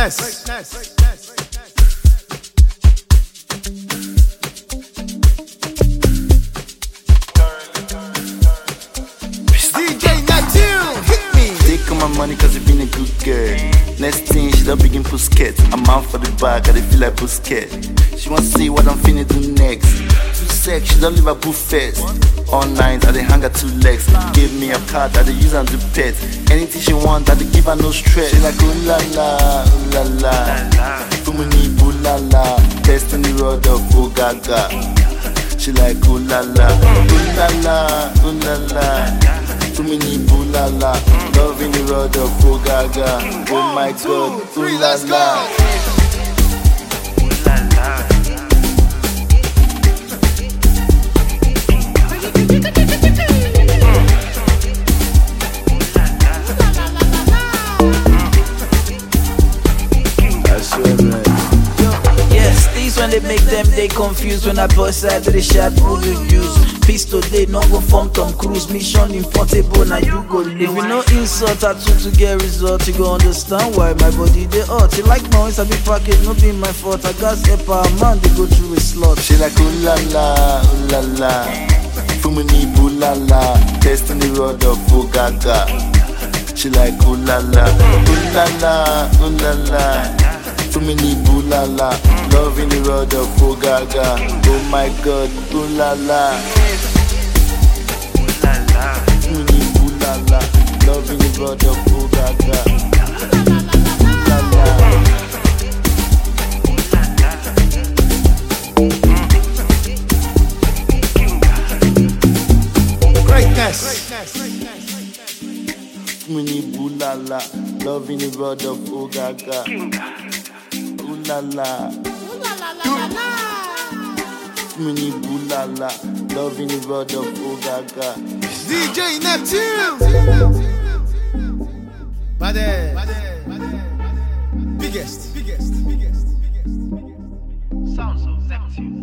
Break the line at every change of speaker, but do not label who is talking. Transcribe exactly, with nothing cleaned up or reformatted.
Greatness. D J Natil, hit me.
Take all my money cause you been a good girl. Next thing she don't begin Pusket. I'm out for the bag, I dey feel like Pusket. She wants to see what I'm finna do next. Too sex, she don't leave her boo first. All night, I dey hang her two legs. Give me a card, I dey use her to pet. Anything she want, I dey give her no stress. She like ooh la la, ooh la la. Fumini ooh la la. Testing the road of ooh gaga. She like ooh la la, ooh la la, ooh la la. Too many ooh la la, loving the road of ooh gaga. Oh my God, ooh la la.
When they make them, they confused. When I bust side of the shot, who you use? Peace today, no go from Tom Cruise. Mission impossible, now you go live. If you no insult, I took to get result. You go understand why my body they hurt. You like noise, I be package, no be my fault. I got a power man, they go through a slot.
She like ooh la la, ooh la la. Fumini ooh la la. Testing the road of ooh gaga. She like ooh la la, ooh la la, ooh la la. Too many ooh la la, loving the road of ooh gaga. Oh my God, ooh la la. Too many ooh la la, loving the road of ooh gaga. Ooh la
Greatness. Greatness.
Too many ooh la la, loving the road of ooh gaga. Ooh la la, mini ooh la la, loving the road of ooh gaga.
D J Natil. Bade. Biggest. Biggest. Biggest. Biggest. Sounds of Neptune.